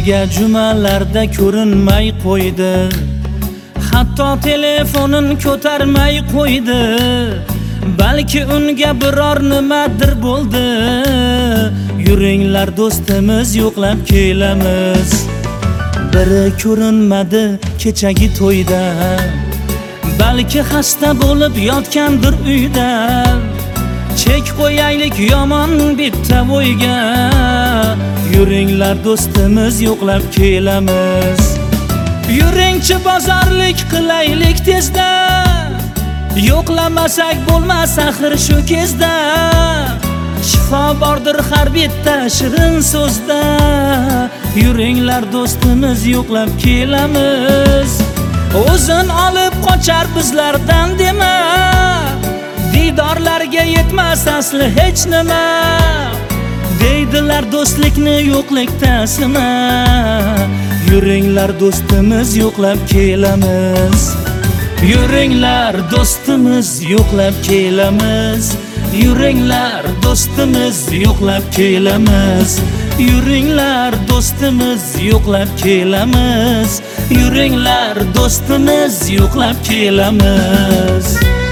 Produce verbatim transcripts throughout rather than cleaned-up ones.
Nega jumalarda ko'rinmay qo'ydi, hatto telefonin ko'tarmay qo'ydi. Balki unga biror nimadir bo'ldi. Yuringlar do'stimiz yo'qlab kelamiz. Biri ko'rinmadi kechagi to'yda, balki xasta bo'lib yotgandir uyda. Chek qo'yaylik yomon bitta o'yga. Yuringlar do'stimiz yo'qlab kelamiz. Yuringchi bozorlik qilaylik tezda, yo'qlamasak bo'lmas axir shu kezda. Shifo bordir har bitta shirin so'zda. Yuringlar do'stimiz yo'qlab kelamiz. O'zin olib qochar bizlardan dema, diydorlarga yetmas asli hech nima. Deydilar do'stlikni yo'qlikda sina. Yuringlar do'stimiz yo'qlab kelamiz. Yuringlar do'stimiz yo'qlab kelamiz. Yuringlar do'stimiz yo'qlab kelamiz. Yuringlar do'stimiz yo'qlab kelamiz. Yuringlar do'stimiz yo'qlab kelamiz.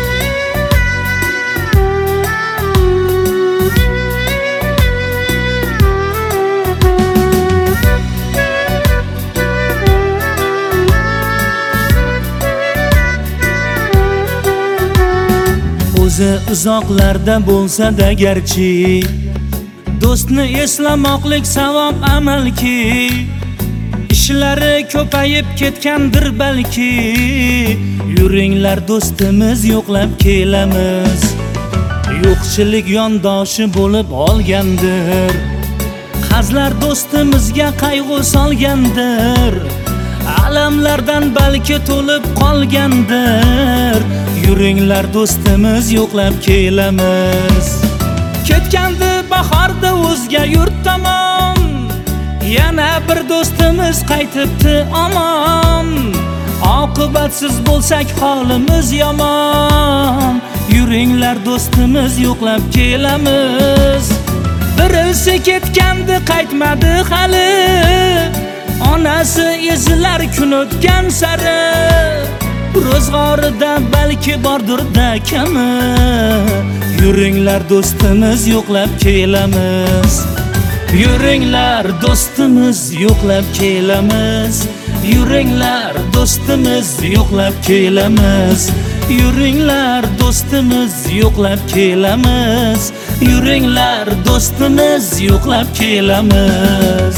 O'zi uzoqlarda bo'lsa-da garchi, do'stni eslamoqlik savob amalki. Ishlari ko'payib ketgandir balki. Yuringlar do'stimiz yo'qlab kelamiz. Yo'qchilik yondoshi bo'lib olgandir. Qazlar do'stimizga qayg'u solgandir. Alamlardan balki to'lib qolgandir. Yuringlar do'stimiz yo'qlab kelamiz. Ketgandi bahorda o'zga yurt tomon, yana bir do'stimiz qaytibdi omon. Oqibatsiz bo'lsak holimiz yomon. Yuringlar do'stimiz yo'qlab kelamiz. Birisi ketgandi qaytmadi hali, onasi ezilar kun o'tgan sari. Ro'zg'orida balki bordir-da kami. Yuringlar do'stimiz yo'qlab kelamiz. Yuringlar do'stimiz yo'qlab kelamiz. Yuringlar do'stimiz yo'qlab kelamiz. Yuringlar do'stimiz yo'qlab kelamiz. Yuringlar do'stimiz yo'qlab kelamiz.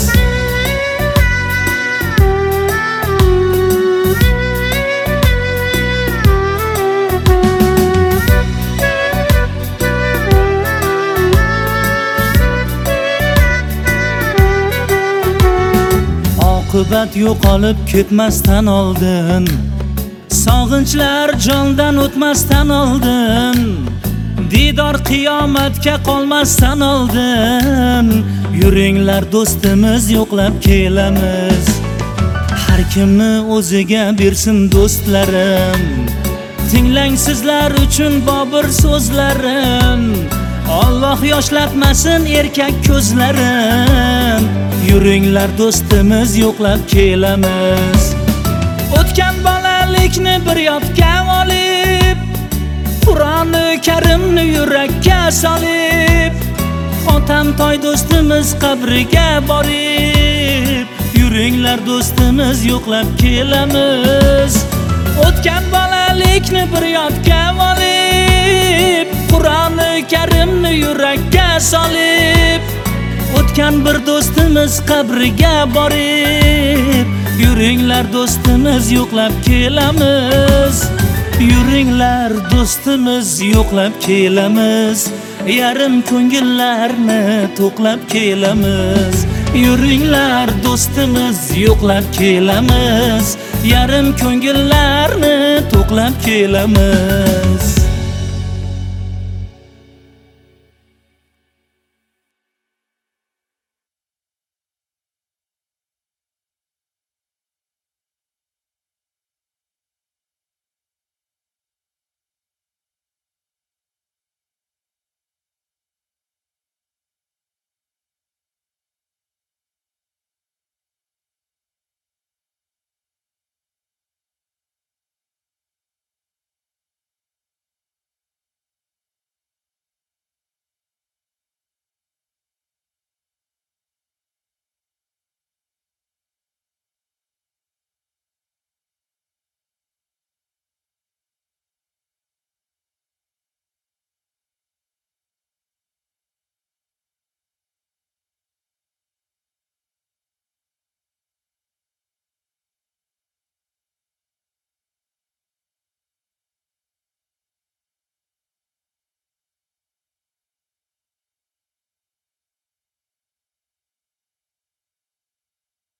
Oqibat yo'qolib ketmasdan oldin, sog'inchlar jondan o'tmasdan oldin, diydor qiyomatga qolmasdan oldin. Yuringlar do'stimiz yo'qlab kelamiz. Har kimni o'ziga bersin do'stlarim. Tinglang sizlar uchun bobur so'zlarim. Alloh yoshlatmasin erkak ko'zlarim. Yuringlar do'stimiz yo'qlab kelamiz. O'tgan bolalikni bir yodga olib, Qur'oni Karimni yurakka solib, Hotamtoy do'stimiz qabriga borib, yuringlar do'stimiz yo'qlab kelamiz. O'tgan bolalikni bir yodga olib, Qur'oni Karimni yurakka solib, o'tgan bir do'stimiz qabriga borib, yuringlar do'stimiz yo'qlab kelamiz. Yuringlar do'stimiz yo'qlab kelamiz. Yarim ko'ngillarni to'qlab kelamiz. Yuringlar do'stimiz yo'qlab kelamiz. Yarim ko'ngillarni to'qlab kelamiz.